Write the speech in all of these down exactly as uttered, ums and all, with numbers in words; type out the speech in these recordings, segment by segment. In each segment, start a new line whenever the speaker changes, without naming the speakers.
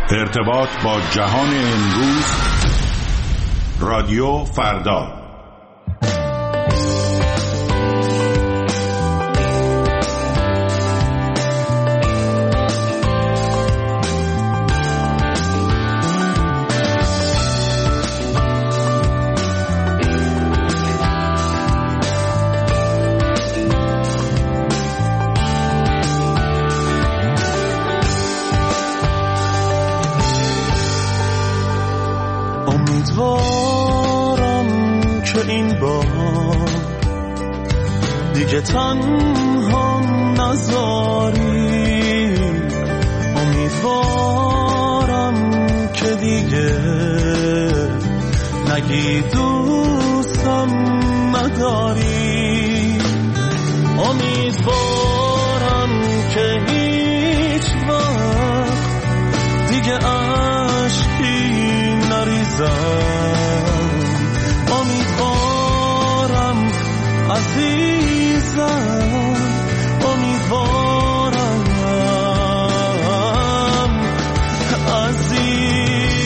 ارتباط با جهان امروز، رادیو فردا.
امیدوارم که این بار دیگه تنها نذاری، امیدوارم که دیگه نگی دوستم نداری، امیدوارم که هیچ وقت دیگه عشقی نریزم، امیدوارم عزیزم، امیدوارم عزیزم.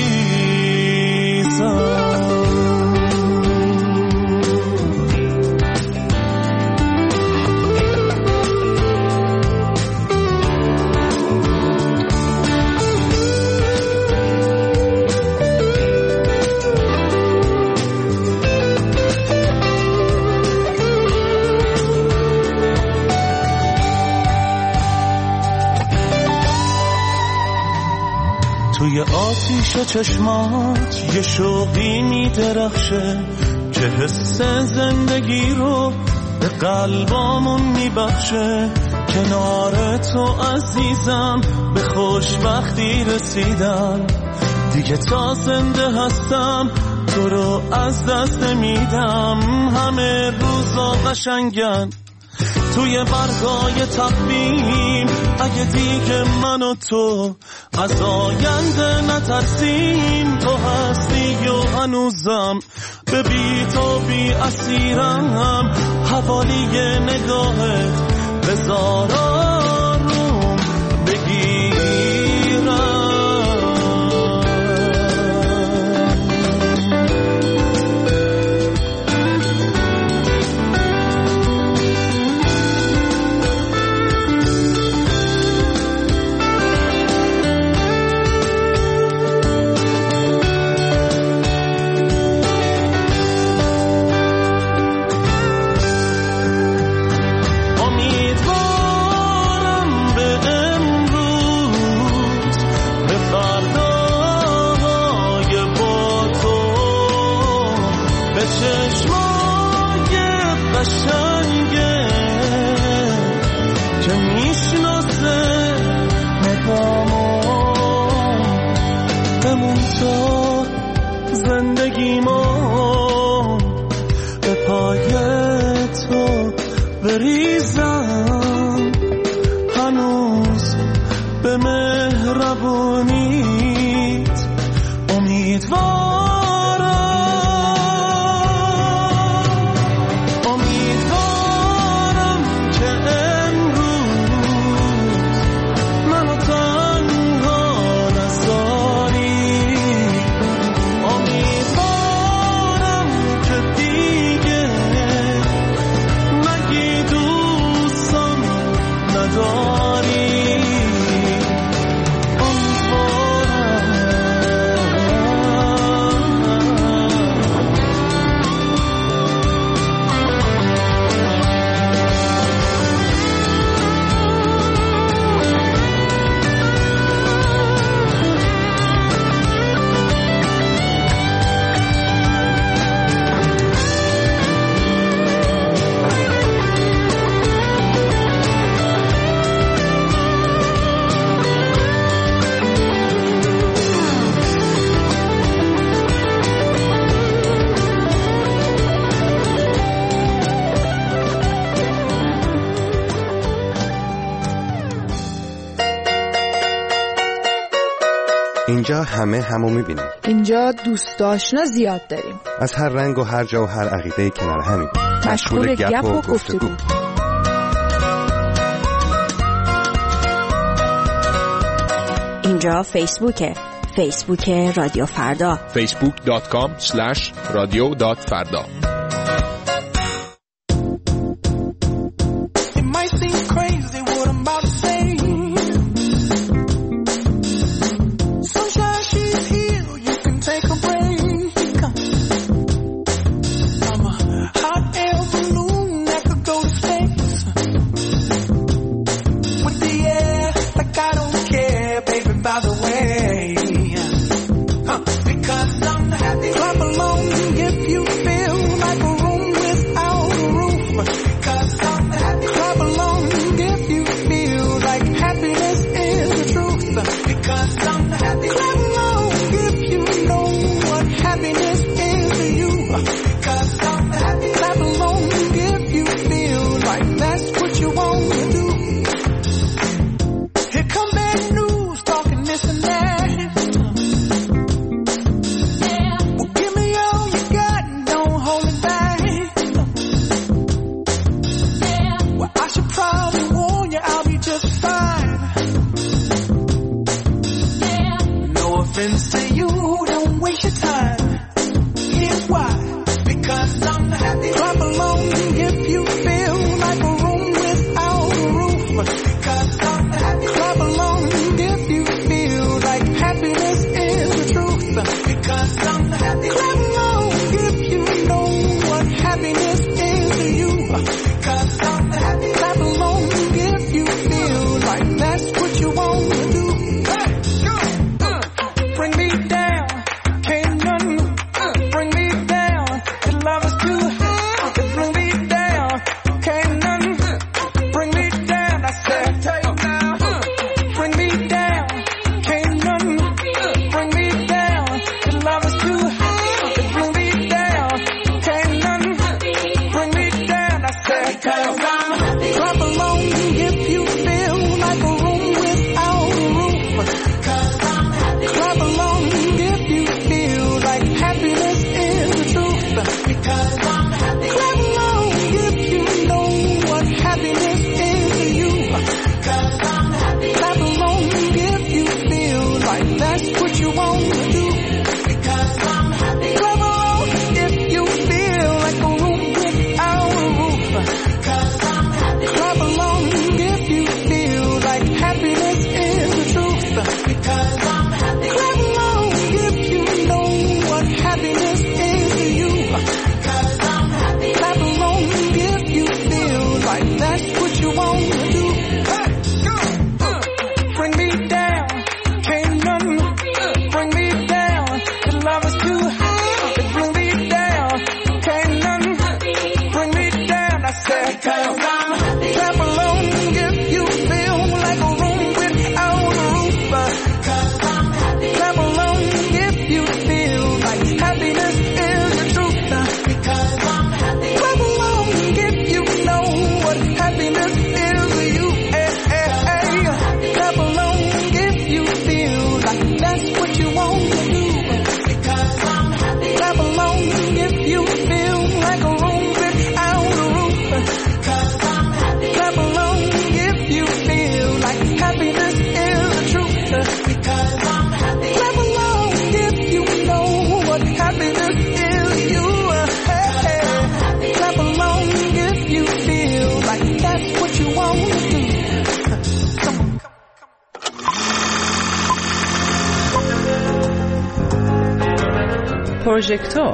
توی آتیش چشمات یه شوقی میدرخشه که حس زندگی رو به قلبامون میبخشه، کنار تو عزیزم به خوشبختی رسیدم، دیگه تا زنده هستم تو رو از دست نمیدم، همه روزا قشنگن توی برگای تقویم، اگه دیگه من و تو از آینده نترسیم، تو هستی و هنوزم به بی تو بی اسیرم، حوالی نگاهت بذار آروم بگیرم. زندگیمو به پای تو بریزم، هنوز به مهربونیت امیدوارم، امیدوارم که امروز منو تنها نذاری، امیدوارم که دیگه نگی دوستم نداری،
اینجا همه همو میبینیم.
اینجا دوست آشنا زیاد داریم.
از هر رنگ و هر جا و هر عقیده کنار همیم.
مشغول گپ و گفتگو.
اینجا فیسبوکه.
فیسبوک رادیو فردا
فیسبوک دات کام اسلش رادیو دات فردا.
پروژکتور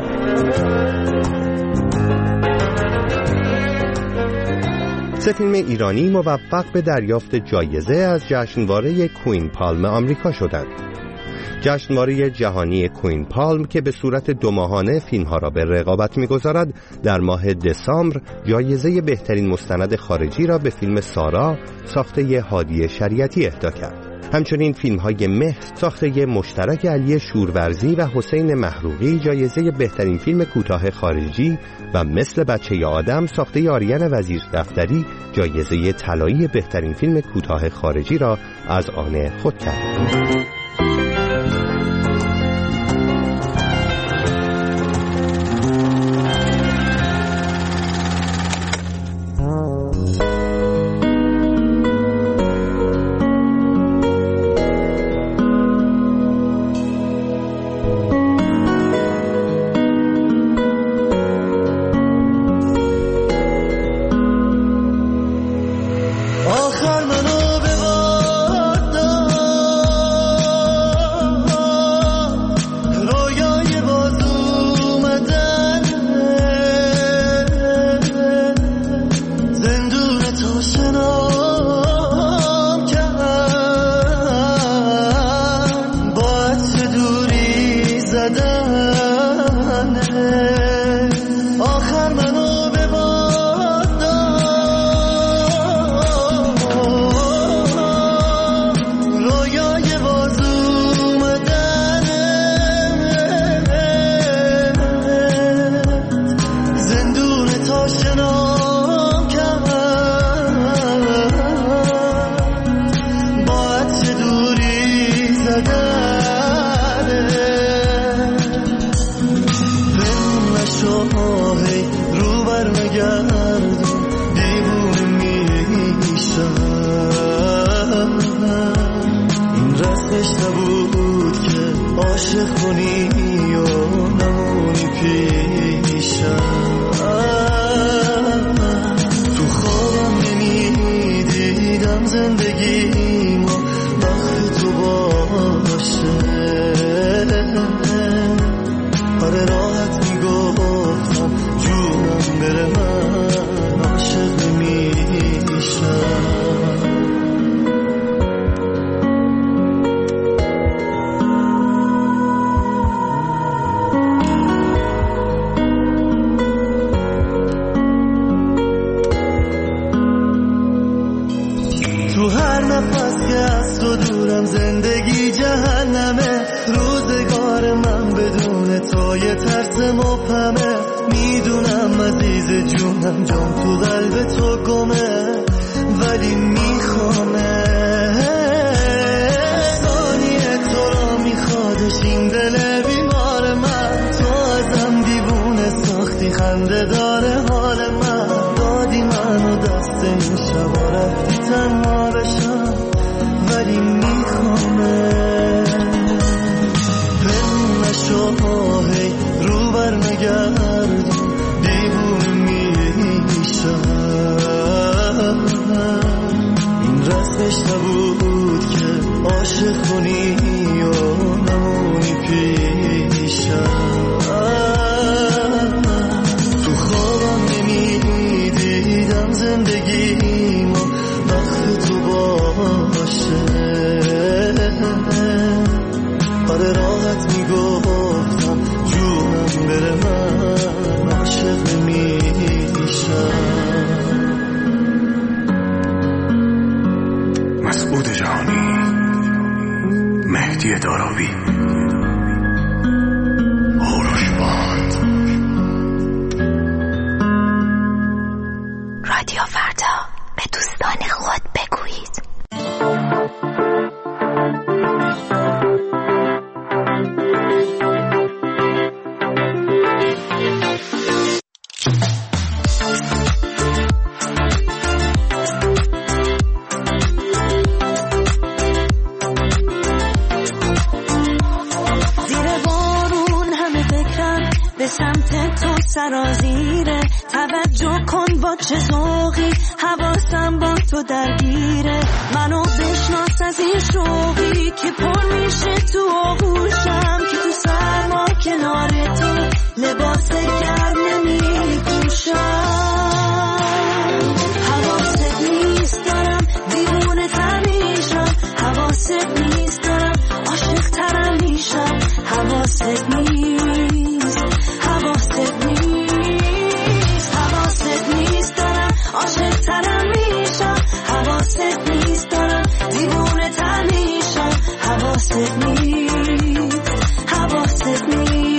سه فیلم ایرانی موفق به دریافت جایزه از جشنواره کوین پالم آمریکا شدند. جشنواره جهانی کوین پالم که به صورت دو ماهانه فیلم‌ها را به رقابت می‌گذارد، در ماه دسامبر جایزه بهترین مستند خارجی را به فیلم سارا ساخته هادی شریعتی اهدا کرد. همچنین فیلم‌های مه ساخته مشترک علی شورورزی و حسین محروقی جایزه بهترین فیلم کوتاه خارجی و مثل بچه آدم ساخته آریان وزیر دفتری جایزه طلایی بهترین فیلم کوتاه خارجی را از آن خود کرد.
رسمش نبود که عاشق کنی و نمونی پیشم. تو خوابم نمیدیدم زندگیمو وقت تو باشه. آره راحت میگفتم جونم بره من عاشق نمیشم. تو هر نفس که از تو دورم زندگی جهنمه. روزگار من بدون تو یه ترس مبهمه. میدونم عزیز جونم جام تو قلب تو گمه ولی میخوامه. ثانیه تو را میخوادش این دل بیمار من. تو ازم دیوونه ساختی خنده داره حال من. دادی منو دست این شبا رفتی تنها بشم ولی میخوامه. پنون نشو هی رو بر نگردم دیوونه میشم. این رسمش نبود که عاشق کنی و نمونی پیشم. تو خوابم نمیدیدم زندگیمو وقت تو باشه. آره راحت میگفتم جونم بره من عاشق نمیشم.
مسعود جهانی، مهدی داراوی، آروش باند.
رادیو فردا، به دوستان خود بگویید.
سرازیره توجه کن با چه ذوقی حواسم با تو درگیره. منو بشناس از این شوقی که پر میشه تو آغوشم. که تو سرما کنار تو لباس گرم نمیپوشم. حواست نیست دارم دیوونه تر میشم. حواست نیست دارم عاشق ترم میشم. حواست نیست حواست نیست حواست نیست دارم عاشق ترم میشم. حواست نیست دارم دیوونه تر میشم. حواست نیست حواست نیست.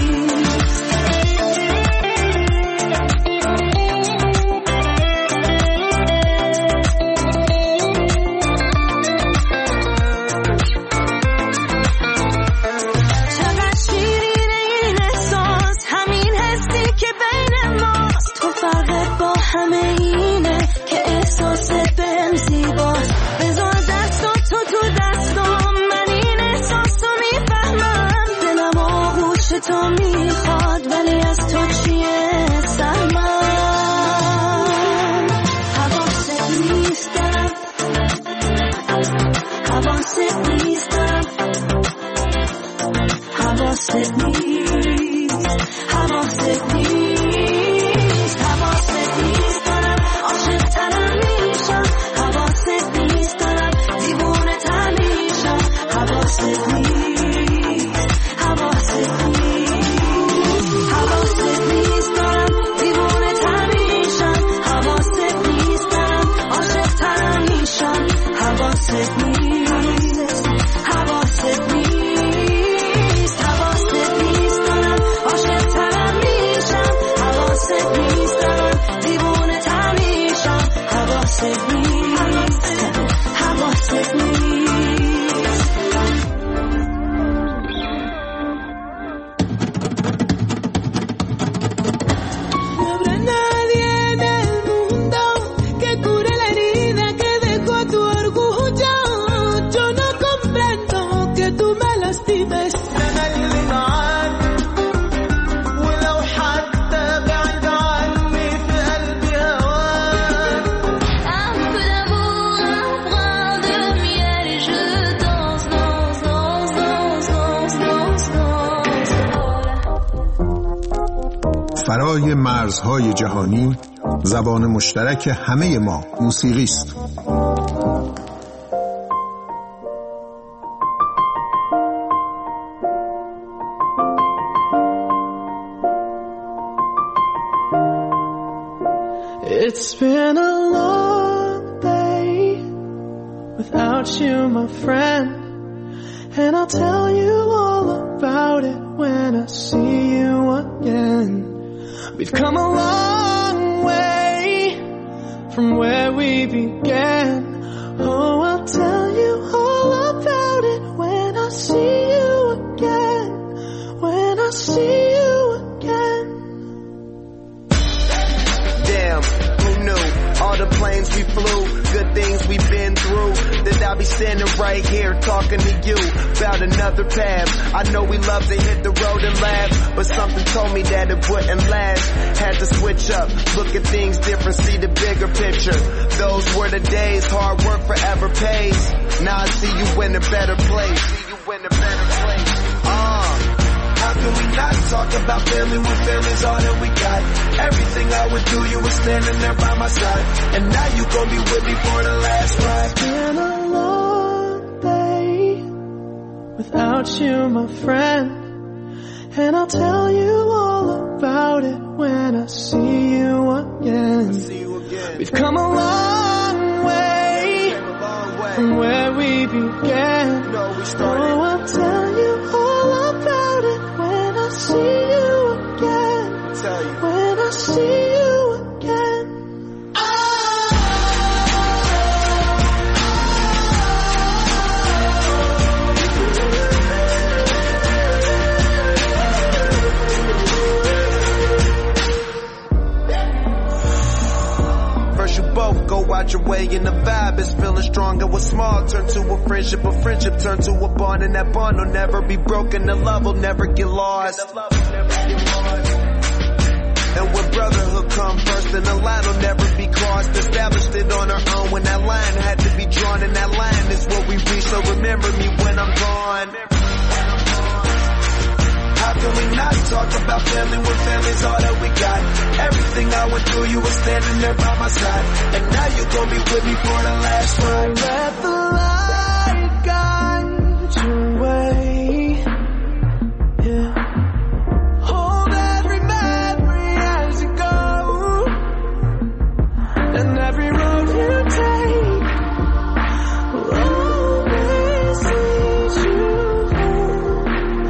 تو میخواد ولی از تو چیه سرمن. حواست نیست دارم حواست نیست دارم حواست نیست حواست نیست حواست نیست دارم عاشق ترم میشم. حواست نیست دارم دیوونه تر میشم. حواست نیست حواست نیست حواست نیست دارم دیوونه تر میشم. حواست نیست دارم عاشق ترم میشم. حواست نیست حواست نیست حواست نیست دارم عاشق ترم میشم. حواست نیست دارم دیوونه تر میشم. حواست نیست حواست نیست
que tú me lastimes. أنا اللي معاك ولو حتى بعد عني في قلبي هواك. Un peu d'amour, un brin de miel et je danse, danse, danse, danse, danse, danse, danse.
فرای مرزهای جهانی زبان مشترک همه ما موسیقی است.
It's been a long day without you, my friend, and I'll tell you all about it when I see you again. We've come a long way from where we began. Oh, I'll tell you all about it when I see you again, when I see you again.
Damn, who knew? All the planes we flew, good things we've been through, that I'll be standing right here talking to you about another path. I know we love to hit the road and laugh, but something told me that it wouldn't last. Had to switch up, look at things different, see the bigger picture. Those were the days, hard work forever pays. Now I see you in a better place. See you in a better place. Uh, how can we not talk about family when family's all that we got? Everything I would do, you were standing there by my side, and now you gon' be with me for the last ride.
It's been a long day without you, my friend, and I'll tell you all about it when I see you again.
See you again.
We've come a long way,
Came a long way.
from where we began.
You know we started.
Oh, I'll tell you all about it when I see you again,
Tell you.
when I see you again.
First you both go out your way and the vibe is feeling stronger. What's small turn to a friendship, a friendship turn to a bond, and that bond will never be broken. The love will never get lost. And when brotherhood come first, then the line will never be crossed. Established it on our own when that line had to be drawn, and that line is what we reach. So remember me when I'm gone. How can we not talk about family when family's all that we got? Everything I went through, you were standing there by my side, and now you gon' be with me for the last ride.
Let the light guide your way. Yeah. Hold every memory as you go, and every road you take will always lead you home.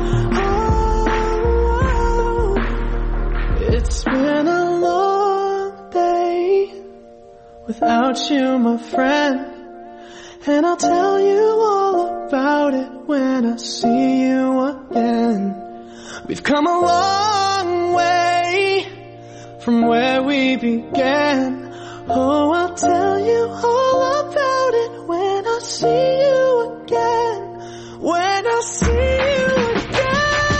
Oh, it's been a long day without you, my friend, and I'll tell you all about it when I see you again. We've come a long way from where we began. Oh, I'll tell you all about it when I see you again, when I see you again.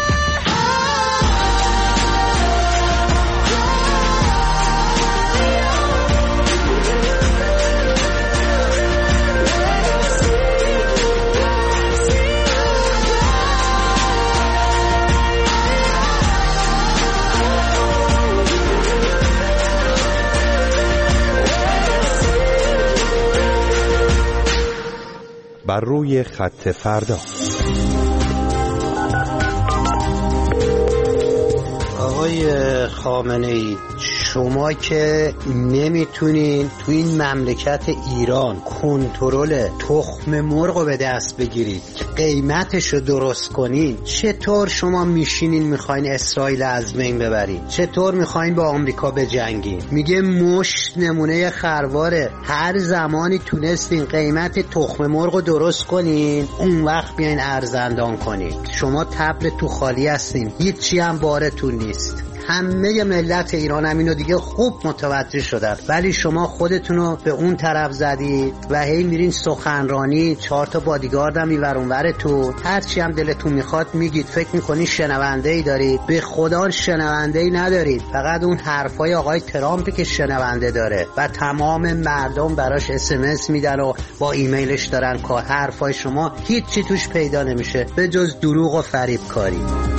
بر روی خط فردا.
آقای خامنه‌ای، شما که نمیتونین تو این مملکت ایران کنترل تخم مرغ رو به دست بگیرید، قیمتش رو درست کنین، چطور شما میشینین میخواین اسرائیل از بین ببرین؟ چطور میخواین با آمریکا بجنگین؟ میگه مشت نمونه خرواره. هر زمانی تونستین قیمت تخم مرغ رو درست کنین، اون وقت بیاین ارزندان کنین. شما تبل تو خالی هستین، هیچی هم بارتون نیست. همه ملت ایران هم اینو دیگه خوب متوجه شدن، ولی شما خودتونو به اون طرف زدید و هی میرین سخنرانی، چهار تا بادیگارد هم میور اونور تو، هرچی هم دلتون میخواد میگید، فکر میکنید شنونده ای دارید. به خدا شنونده ای ندارید، فقط اون حرفای آقای ترامپی که شنونده داره و تمام مردم براش اس ام اس میدن و با ایمیلش دارن کار. حرفای شما هیچی توش پیدا نمیشه به جز دروغ و فریب کاری.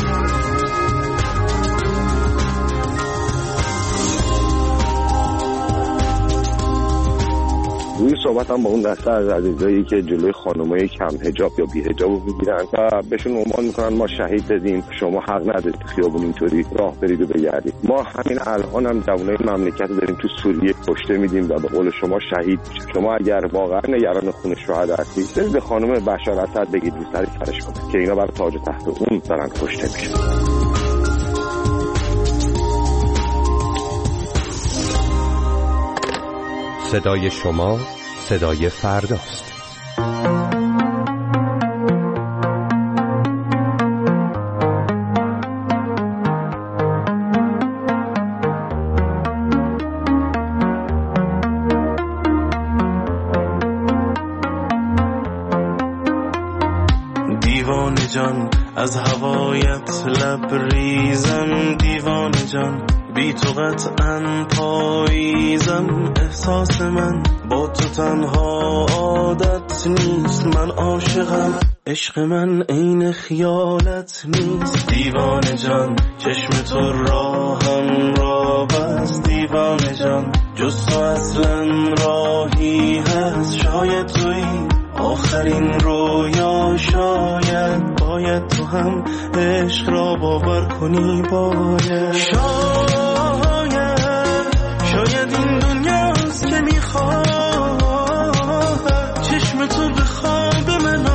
روی صحبتم با اون دسته از عزیزایی که جلوی خانمای کم حجاب یا بی حجاب رو میگیرن و بهشون عنوان میکنن ما شهید دادیم، شما حق ندارید خیابون اینطوری راه برید و بگردید. ما همین الان هم جوانای مملکت رو داریم تو سوریه کشته میدیم و به قول شما شهید میشیم. شما اگر واقعا نگران خون شهدا هستید، برید به خانم بشار اسد بگید رو سری سرش کنه که اینا برای تاج تحت اون دارن کشته میشن.
صدای شما صدای فرداست.
دیوانه جان از هوایت لبریزم، دیوانه جان بی تو قطعاً پاییزم. احساس من با تو تنها عادت نیست، من عاشقم، عشق من عین خیالت نیست. دیوانه جان چشم تو راهم را بست، دیوانه جان جز تو اصلا راهی هست. شاید توی آخرین رویا، شاید باید تو هم عشق را باور کنی. باید شاید شاید این دنیاست که میخواد چشم تو به خواب من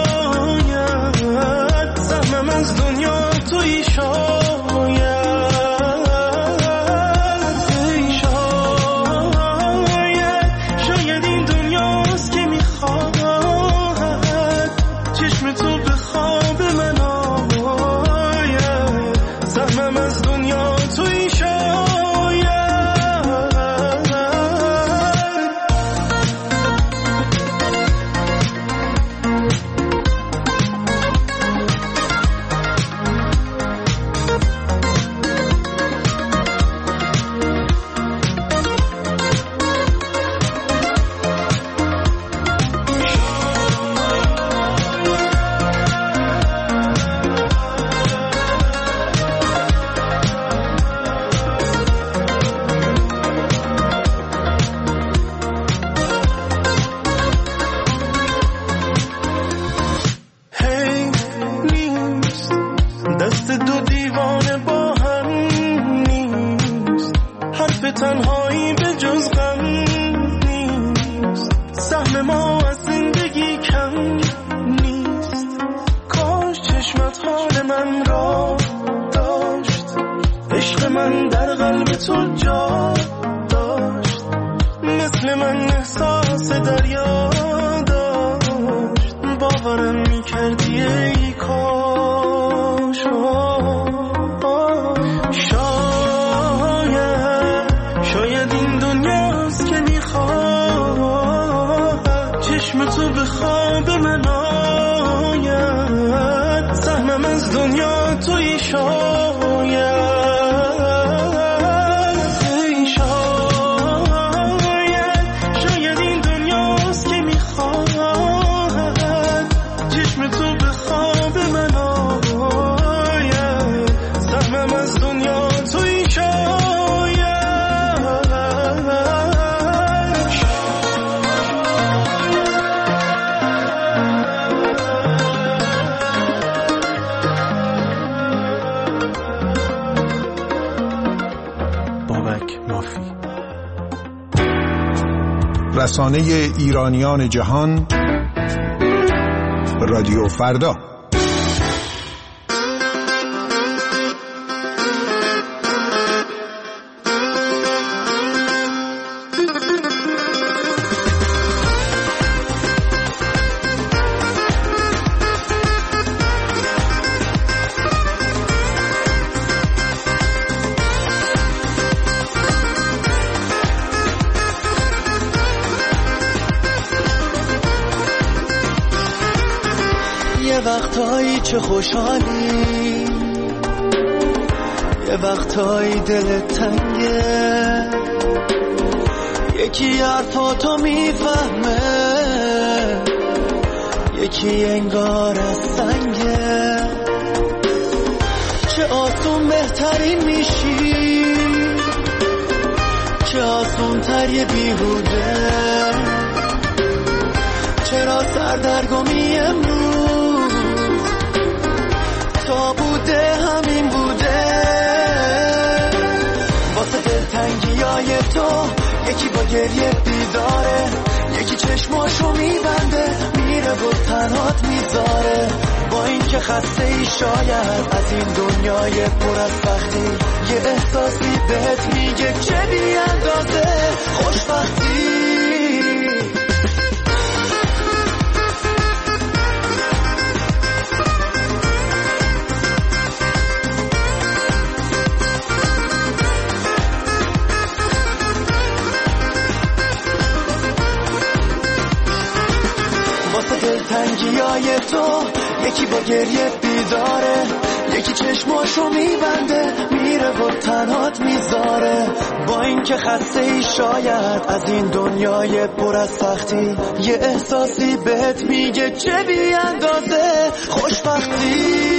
آید. سهمم از دنیا توی شاید ای شاید شاید این دنیاست که میخواد چشم تو به خواب من آید. سهمم از دنیا توی شاید. تنهایی به جز غم نیست، سهم ما از زندگی کم نیست. کاش چشمت حال من را داشت، عشق من در قلب تو جا داشت. مثل من احساس دریا داشت، باورم میکردی ای کاش. شاید این دنیاست که میخواد چشم تو به خواب من آید. سهمم از دنیا توی شاید ای شاید شاید این دنیاست که میخواد چشم تو به خواب من آید. سهمم از دنیا توی شاید.
رسانه ایرانیان جهان، رادیو فردا.
یه وقتایی چه خوشحالی، یه وقتایی دلت تنگه، یکی حرفاتو میفهمه، یکی انگار از سنگه. چه آسون بهترین میشی، چه آسون تر یه بیهوده. چرا سردرگمی امروز تا بوده همین بوده. واسه دلتنگی های تو یکی با گریه بیداره، یکی چشماشو میبنده میره و تنهات میذاره. با این که خسته ای شاید از این دنیای پر از سختی، یه احساسی بهت میگه چه بی اندازه خوشبختی. دلتنگی های تو یکی با گریه بیداره، یکی چشماشو میبنده میره و تنهات میذاره. با این که خسته ای شاید از این دنیای پر از سختی، یه احساسی بهت میگه چه بی اندازه خوشبختی.